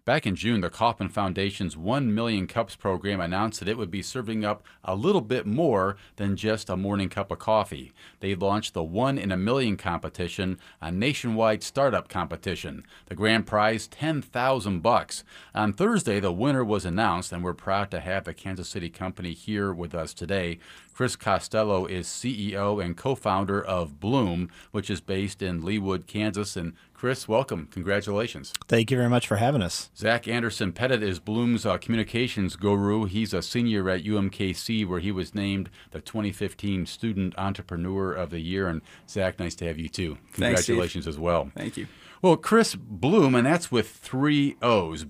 Back in June, the Kauffman Foundation's 1 Million Cups program announced that it would be serving up a little bit more than just a morning cup of coffee. They launched the 1 in a Million competition, a nationwide startup competition. The grand prize, $10,000. On Thursday, the winner was announced, and we're proud to have the Kansas City company here with us today. Chris Costello is CEO and co-founder of Bloom, which is based in Leawood, Kansas. And Chris, welcome. Congratulations. Thank you very much for having us. Zach Anderson Pettit is Bloom's communications guru. He's a senior at UMKC, where he was named the 2015 Student Entrepreneur of the Year. And Zach, nice to have you too. Congratulations as well. Thank you. Well, Chris Bloom, and that's with 3 O's,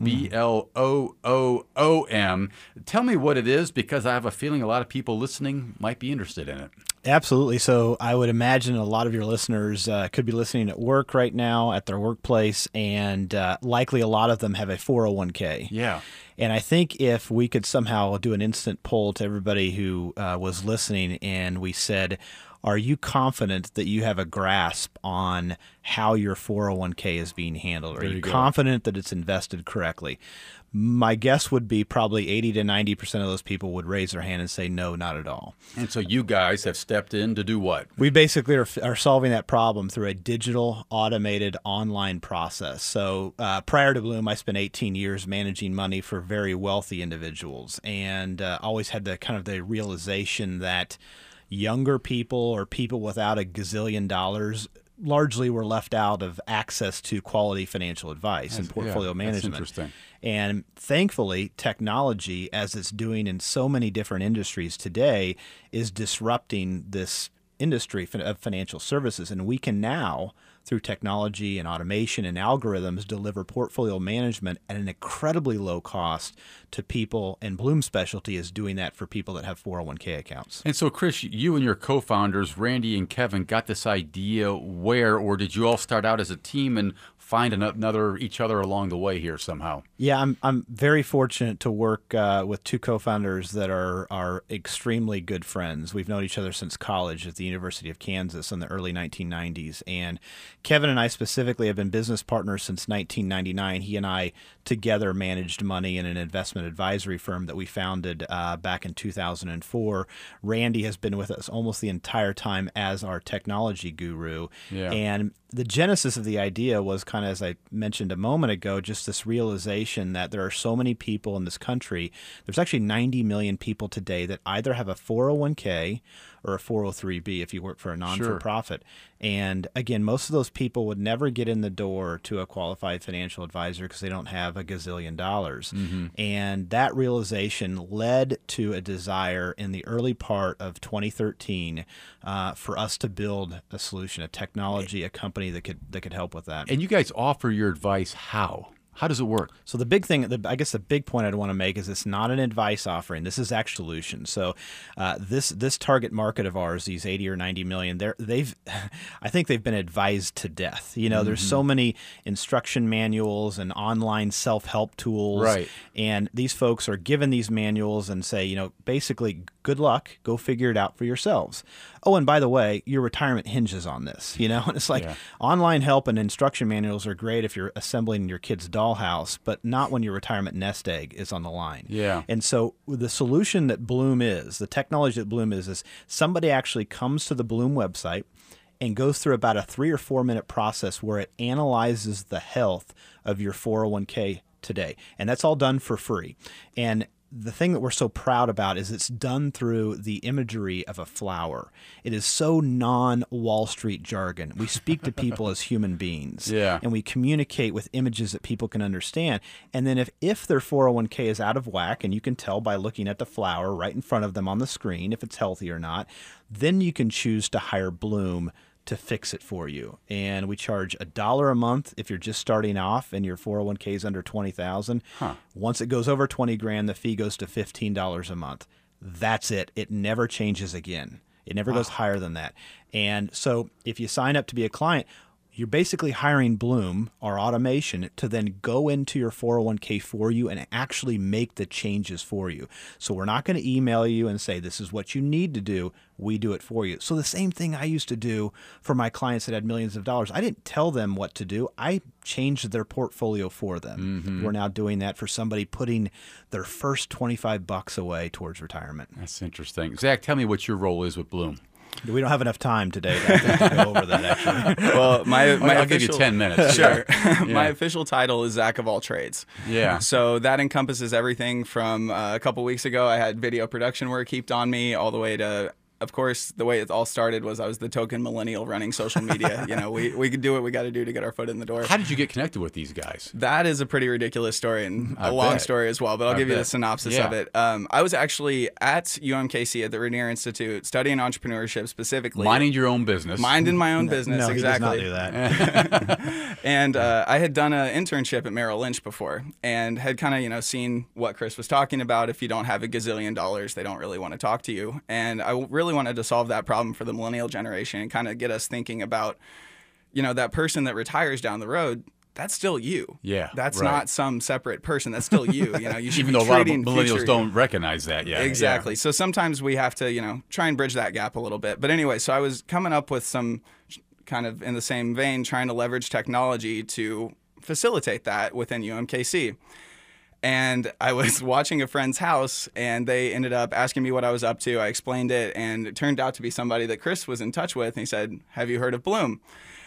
Bloom. Tell me what it is, because I have a feeling a lot of people listening might be interested in it. Absolutely. So I would imagine a lot of your listeners could be listening at work right now, at their workplace, and likely a lot of them have a 401k. Yeah. And I think if we could somehow do an instant poll to everybody who was listening, and we said, are you confident that you have a grasp on how your 401k is being handled? Are you confident that it's invested correctly? My guess would be probably 80 to 90% of those people would raise their hand and say, no, not at all. And so you guys have stepped in to do what? We basically are solving that problem through a digital, automated, online process. So prior to Bloom, I spent 18 years managing money for very wealthy individuals, and always had the realization that younger people or people without a gazillion dollars largely were left out of access to quality financial advice and portfolio management. That's interesting. And thankfully, technology, as it's doing in so many different industries today, is disrupting this industry of financial services. And we can now, through technology and automation and algorithms, deliver portfolio management at an incredibly low cost to people. And Bloom's specialty is doing that for people that have 401k accounts. And so, Chris, you and your co-founders, Randy and Kevin, got this idea where, or did you all start out as a team and find each other along the way here somehow? Yeah, I'm very fortunate to work with two co-founders that are extremely good friends. We've known each other since college at the University of Kansas in the early 1990s. And Kevin and I specifically have been business partners since 1999. He and I together managed money in an investment advisory firm that we founded back in 2004. Randy has been with us almost the entire time as our technology guru. Yeah. And the genesis of the idea was kind of, as I mentioned a moment ago, just this realization that there are so many people in this country. There's actually 90 million people today that either have a 401k or a 403b if you work for a non-for-profit. And again, most of those people would never get in the door to a qualified financial advisor because they don't have a gazillion dollars. Mm-hmm. And that realization led to a desire in the early part of 2013 for us to build a solution, a technology, a company that could help with that. And you guys offer your advice how? How does it work? So the big thing, I guess the big point I'd want to make is it's not an advice offering. This is actual solution. So this target market of ours, these 80 or 90 million, I think they've been advised to death. There's so many instruction manuals and online self-help tools. Right. And these folks are given these manuals and say, basically, good luck, go figure it out for yourselves. Oh, and by the way, your retirement hinges on this, And it's like online help and instruction manuals are great if you're assembling your kid's dollhouse, but not when your retirement nest egg is on the line. Yeah. And so the solution that Bloom is, the technology that Bloom is somebody actually comes to the Bloom website and goes through about a 3 or 4 minute process where it analyzes the health of your 401k today. And that's all done for free. And the thing that we're so proud about is it's done through the imagery of a flower. It is so non-Wall Street jargon. We speak to people as human beings, and we communicate with images that people can understand. And then if their 401k is out of whack, and you can tell by looking at the flower right in front of them on the screen if it's healthy or not, then you can choose to hire Bloom to fix it for you. And we charge $1 a month if you're just starting off and your 401k is under $20,000. Once it goes over $20,000, the fee goes to $15 a month. That's it. It never changes again. It never goes higher than that. And so if you sign up to be a client, You're basically hiring Bloom, our automation, to then go into your 401k for you and actually make the changes for you. So we're not going to email you and say, this is what you need to do. We do it for you. So the same thing I used to do for my clients that had millions of dollars. I didn't tell them what to do. I changed their portfolio for them. Mm-hmm. We're now doing that for somebody putting their first $25 away towards retirement. That's interesting. Zach, tell me what your role is with Bloom. We don't have enough time today to go over that, actually. Well, I'll give you 10 minutes. Sure. My official title is Zach of all trades. Yeah. So that encompasses everything from a couple weeks ago, I had video production work heaped on me, all the way to, of course, the way it all started was I was the token millennial running social media. We could do what we got to do to get our foot in the door. How did you get connected with these guys? That is a pretty ridiculous story and a long story as well, but I'll give you the synopsis of it. I was actually at UMKC at the Rainier Institute studying entrepreneurship specifically. Minding your own business. Minding my own business, no, exactly. He does not do that. And I had done an internship at Merrill Lynch before and had kind of, seen what Chris was talking about. If you don't have a gazillion dollars, they don't really want to talk to you. And I really wanted to solve that problem for the millennial generation and kind of get us thinking about, that person that retires down the road. That's still you. Yeah, that's right. not some separate person. That's still you. You should even be though a lot of treating millennials future don't recognize that yet. Exactly. Yeah. So sometimes we have to, try and bridge that gap a little bit. But anyway, so I was coming up with some kind of in the same vein, trying to leverage technology to facilitate that within UMKC. And I was watching a friend's house, and they ended up asking me what I was up to. I explained it, and it turned out to be somebody that Chris was in touch with. And he said, "Have you heard of Bloom?"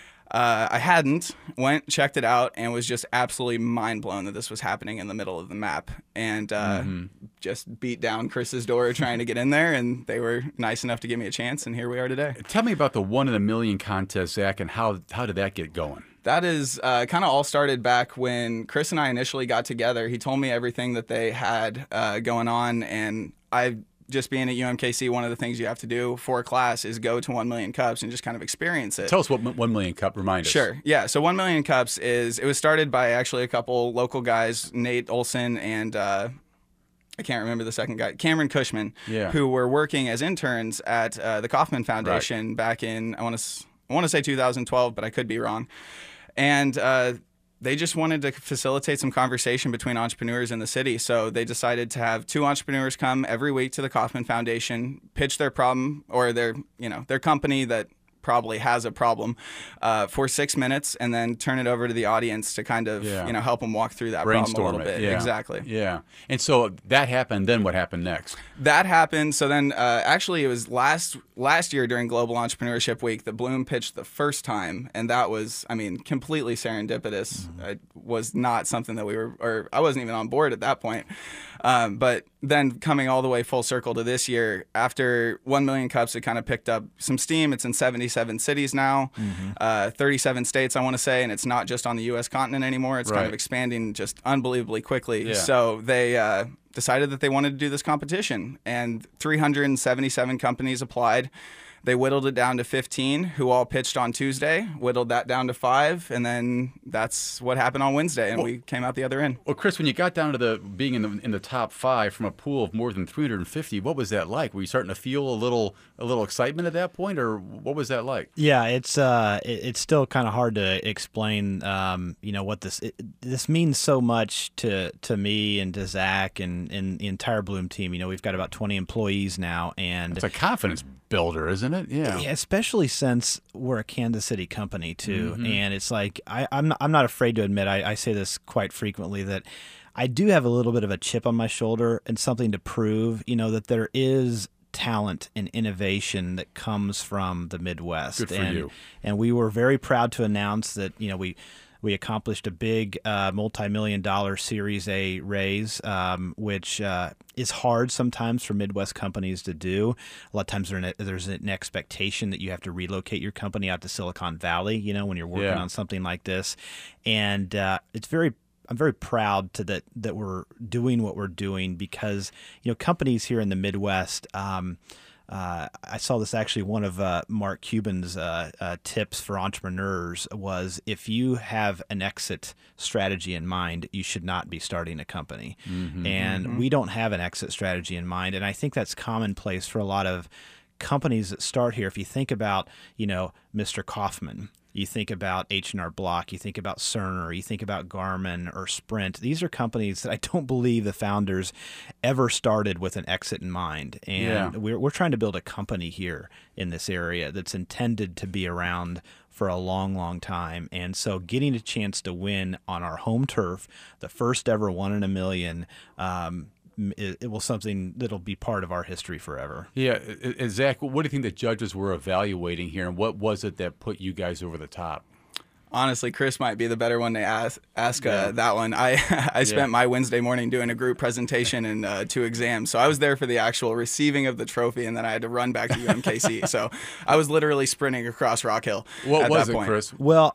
I hadn't. Went, checked it out, and was just absolutely mind blown that this was happening in the middle of the map. And just beat down Chris's door trying to get in there, and they were nice enough to give me a chance, and here we are today. Tell me about the 1 in a million contest, Zach, and how did that get going? That is kind of all started back when Chris and I initially got together. He told me everything that they had going on, and just being at UMKC, one of the things you have to do for a class is go to 1 million cups and just kind of experience it. Tell us what 1 million cup, remind us. Sure. Yeah. So 1 million cups it was started by actually a couple local guys, Nate Olson and I can't remember the second guy, Cameron Cushman, who were working as interns at the Kauffman Foundation back in, I want to say 2012, but I could be wrong. And they just wanted to facilitate some conversation between entrepreneurs in the city. So they decided to have 2 entrepreneurs come every week to the Kauffman Foundation, pitch their problem or their company that probably has a problem for 6 minutes, and then turn it over to the audience to kind of help them walk through that problem a little bit. Yeah. Exactly. Yeah. And so that happened. Then what happened next? That happened. So then actually it was last year during Global Entrepreneurship Week that Bloom pitched the first time, and that was, completely serendipitous. It was not something that I wasn't even on board at that point. But then coming all the way full circle to this year, after 1 million cups, it kind of picked up some steam. It's in 77 cities now, 37 states, I want to say, and it's not just on the U.S. continent anymore. It's kind of expanding just unbelievably quickly. Yeah. So they decided that they wanted to do this competition, and 377 companies applied. They whittled it down to 15, who all pitched on Tuesday, whittled that down to 5, and then that's what happened on Wednesday, and we came out the other end. Well, Chris, when you got down to being in the top 5 from a pool of more than 350, what was that like? Were you starting to feel a little excitement at that point, or what was that like? Yeah, it's still kind of hard to explain. What this means so much to me and to Zach and the entire Bloom team. We've got about 20 employees now, and it's a confidence builder, isn't it? Yeah, especially since we're a Kansas City company too, and it's like I'm not afraid to admit I say this quite frequently that I do have a little bit of a chip on my shoulder and something to prove. That there is talent and innovation that comes from the Midwest. Good for you. And we were very proud to announce that we accomplished a big multi-million-dollar Series A raise, which is hard sometimes for Midwest companies to do. A lot of times there's an expectation that you have to relocate your company out to Silicon Valley, when you're working on something like this. And I'm very proud that we're doing what we're doing because, companies here in the Midwest, I saw this actually, one of Mark Cuban's tips for entrepreneurs was if you have an exit strategy in mind, you should not be starting a company. We don't have an exit strategy in mind. And I think that's commonplace for a lot of companies that start here. If you think about, Mr. Kauffman, You think about H&R Block, you think about Cerner, you think about Garmin or Sprint. These are companies that I don't believe the founders ever started with an exit in mind. And we're trying to build a company here in this area that's intended to be around for a long, long time. And so getting a chance to win on our home turf, the first ever 1 in a million, it was something that'll be part of our history forever. Yeah. Zach, what do you think the judges were evaluating here, and what was it that put you guys over the top? Honestly, Chris might be the better one to ask that one. I spent my Wednesday morning doing a group presentation and 2 exams. So I was there for the actual receiving of the trophy, and then I had to run back to UMKC. So I was literally sprinting across Rock Hill. What at was that it, point. Chris? Well,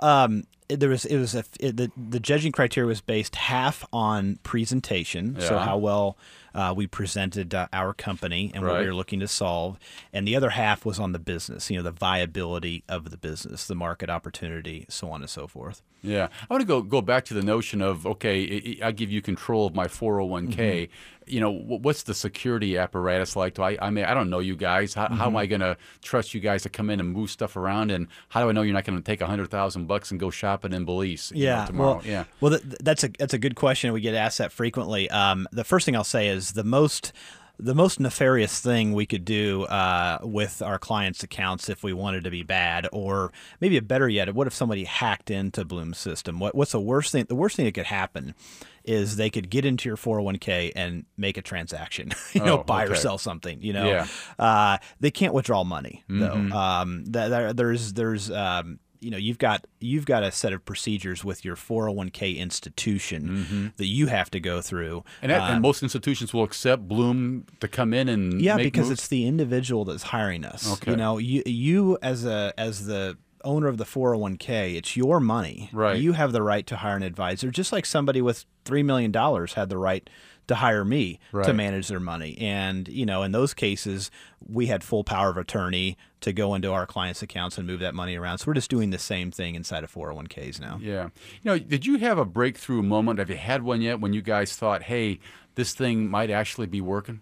the judging criteria was based half on presentation, so how well we presented our company and what we were looking to solve, and the other half was on the business, the viability of the business, the market opportunity, so on and so forth. Yeah, I want to go back to the notion of, okay, I give you control of my 401k. What's the security apparatus like? I mean, I don't know you guys. How am I going to trust you guys to come in and move stuff around? And how do I know you're not going to take $100,000 and go shopping in Belize tomorrow? Well, that's a good question. We get asked that frequently. The first thing I'll say is the most nefarious thing we could do with our clients' accounts if we wanted to be bad, or maybe better yet, what if somebody hacked into Bloom's system? What's the worst thing? The worst thing that could happen is they could get into your 401k and make a transaction, buy or sell something. They can't withdraw money though. There's you've got a set of procedures with your 401k institution that you have to go through, and most institutions will accept Bloom to come in and make because moves? It's the individual that's hiring us. Okay. You as the owner of the 401k, it's your money. Right. You have the right to hire an advisor, just like somebody with $3 million had the right to hire me to manage their money. And, in those cases, we had full power of attorney to go into our clients' accounts and move that money around. So we're just doing the same thing inside of 401ks now. Yeah. Did you have a breakthrough moment? Have you had one yet when you guys thought, hey, this thing might actually be working?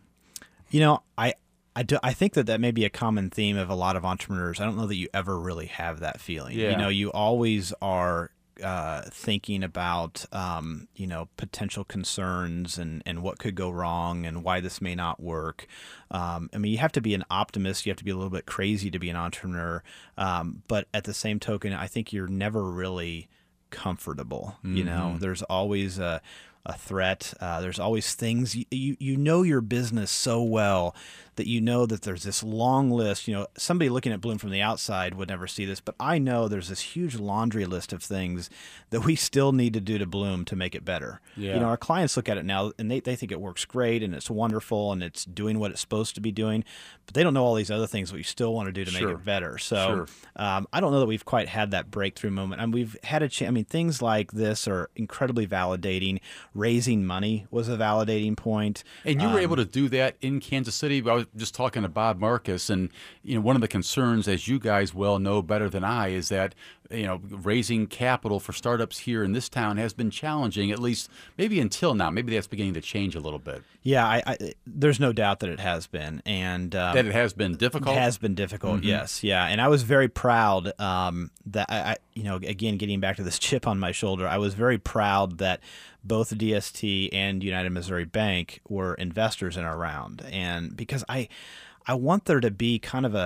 I think that may be a common theme of a lot of entrepreneurs. I don't know that you ever really have that feeling. Yeah. You always are thinking about potential concerns and what could go wrong and why this may not work. You have to be an optimist. You have to be a little bit crazy to be an entrepreneur. But at the same token, I think you're never really comfortable. There's always a threat. There's always things you know your business so well that that there's this long list. Somebody looking at Bloom from the outside would never see this, but I know there's this huge laundry list of things that we still need to do to Bloom to make it better. Yeah. Our clients look at it now and they think it works great and it's wonderful and it's doing what it's supposed to be doing, but they don't know all these other things that we still want to do to make it better. So I don't know that we've quite had that breakthrough moment. And we've had things like this are incredibly validating. Raising money was a validating point. And you were able to do that in Kansas City. I was just talking to Bob Marcus, and one of the concerns, as you guys well know better than I, is that raising capital for startups here in this town has been challenging, at least maybe until now. Maybe that's beginning to change a little bit. Yeah, there's no doubt that it has been, and that it has been difficult. It has been difficult, yes, yeah. And I was very proud that I again, getting back to this chip on my shoulder, I was very proud that both DST and United Missouri Bank were investors in our round, and because I want there to be kind of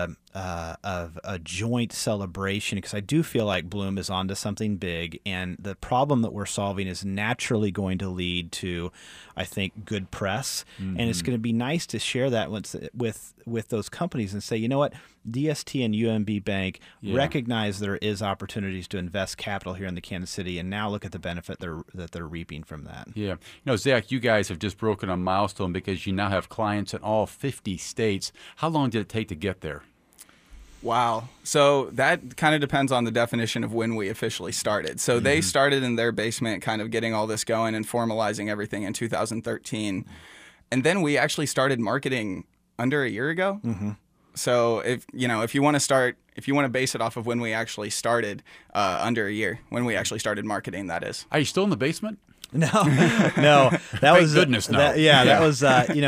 a joint celebration, because I do feel like Bloom is onto something big, and the problem that we're solving is naturally going to lead to, I think, good press, and it's going to be nice to share that with those companies and say, you know what, DST and UMB Bank recognize there is opportunities to invest capital here in the Kansas City, and now look at the benefit that they're reaping from that. Yeah, Zach, you guys have just broken a milestone because you now have clients in all 50 states. How long did it take to get there? Wow. So that kind of depends on the definition of when we officially started. So they started in their basement kind of getting all this going and formalizing everything in 2013. And then we actually started marketing under a year ago. So if you want to base it off of when we actually started, under a year, when we actually started marketing, that is. Are you still in the basement? No, no, that was goodness, no. That was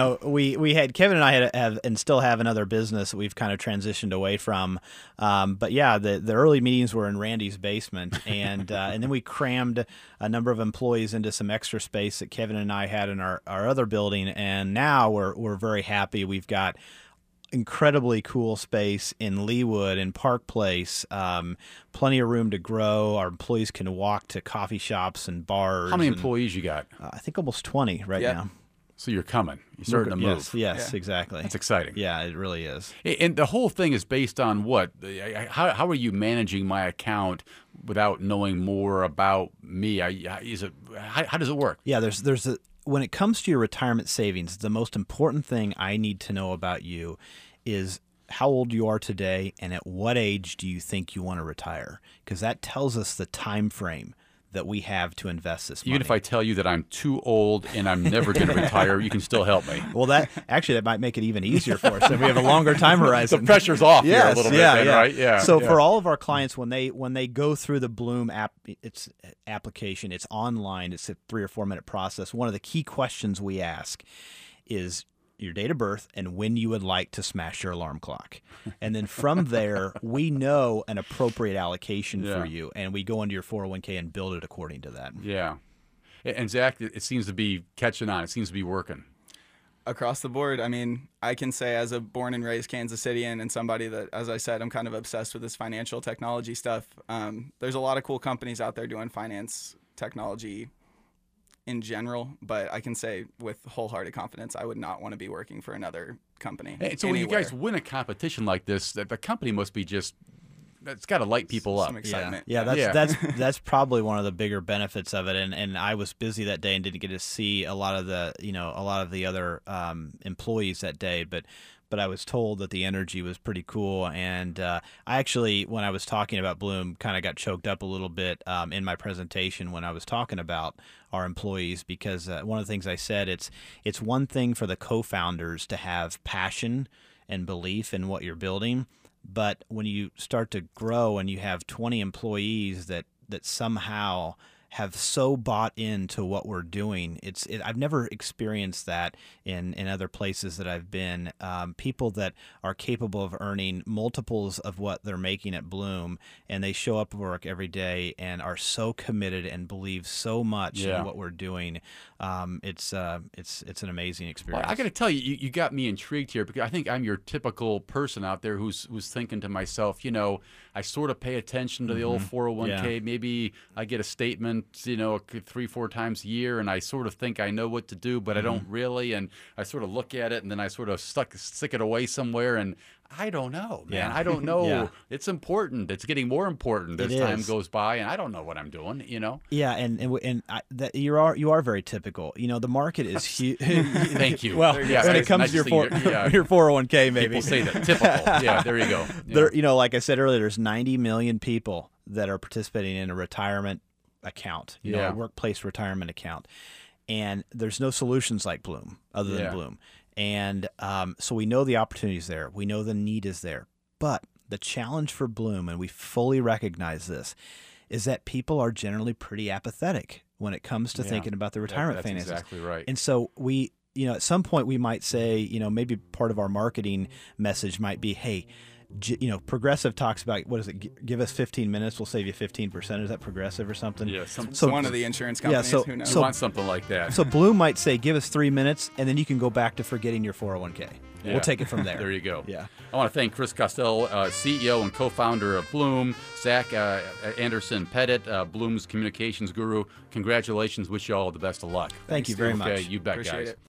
we had Kevin and I have and still have another business that we've kind of transitioned away from, but yeah, the early meetings were in Randy's basement, and then we crammed a number of employees into some extra space that Kevin and I had in our other building, and now we're very happy. We've got incredibly cool space in Leawood and Park Place, plenty of room to grow. Our employees can walk to coffee shops and bars. How many employees you got? I think almost 20 right now. So you're coming. You're starting to move. Yes, exactly. That's exciting. Yeah, it really is. And the whole thing is based on what? How are you managing my account without knowing more about me? How does it work? Yeah, when it comes to your retirement savings, the most important thing I need to know about you is how old you are today and at what age do you think you want to retire, because that tells us the time frame that we have to invest this money. Even if I tell you that I'm too old and I'm never going to retire, you can still help me. Well, that might make it even easier for us if we have a longer time horizon. The pressure's off here a little bit, right? Yeah. So for all of our clients, when they go through the Bloom application, it's online. It's a 3 or 4 minute process. One of the key questions we ask is your date of birth and when you would like to smash your alarm clock. And then from there, we know an appropriate allocation for you, and we go into your 401k and build it according to that. Yeah. And Zach, it seems to be catching on. It seems to be working. Across the board, I mean, I can say as a born and raised Kansas Cityan and somebody that, as I said, I'm kind of obsessed with this financial technology stuff. There's a lot of cool companies out there doing finance technology in general, but I can say with wholehearted confidence, I would not want to be working for another company. Hey, so when you guys win a competition like this, the company must be just, it's got to light people up. Some excitement. Yeah, that's probably one of the bigger benefits of it. And I was busy that day and didn't get to see a lot of the other employees that day, but I was told that the energy was pretty cool. And I actually, when I was talking about Bloom, kind of got choked up a little bit in my presentation when I was talking about our employees, because one of the things I said, it's one thing for the co-founders to have passion and belief in what you're building, but when you start to grow and you have 20 employees that somehow have so bought into what we're doing. I've never experienced that in other places that I've been. People that are capable of earning multiples of what they're making at Bloom, and they show up to work every day and are so committed and believe so much in what we're doing. It's an amazing experience. Well, I got to tell you, you got me intrigued here, because I think I'm your typical person out there who's thinking to myself, I sort of pay attention to the old 401k. Yeah. Maybe I get a statement, 3-4 times a year, and I sort of think I know what to do, but I don't really. And I sort of look at it, and then I sort of stick it away somewhere, and I don't know, man. I don't know. Yeah. It's important. It's getting more important as time goes by, and I don't know what I'm doing. Yeah, and you are very typical. The market is huge. Thank you. Well, when it comes to your 401k, maybe people say that. Typical. Yeah, there you go. Yeah. There, like I said earlier, there's 90 million people that are participating in a retirement account, a workplace retirement account, and there's no solutions like Bloom other than Bloom. And so we know the opportunity is there. We know the need is there. But the challenge for Bloom, and we fully recognize this, is that people are generally pretty apathetic when it comes to thinking about their retirement finances. That's exactly right. And so we, at some point we might say, maybe part of our marketing message might be, hey, Progressive talks about, what is it? Give us 15 minutes, we'll save you 15%. Is that Progressive or something? Yeah, so one of the insurance companies. Who knows? You want something like that. So Bloom might say, give us 3 minutes, and then you can go back to forgetting your 401k. We'll take it from there. There you go. Yeah. I want to thank Chris Costello, CEO and co-founder of Bloom, Zach Anderson Pettit, Bloom's communications guru. Congratulations. Wish you all the best of luck. Thank you very much. You bet, Appreciate guys. it.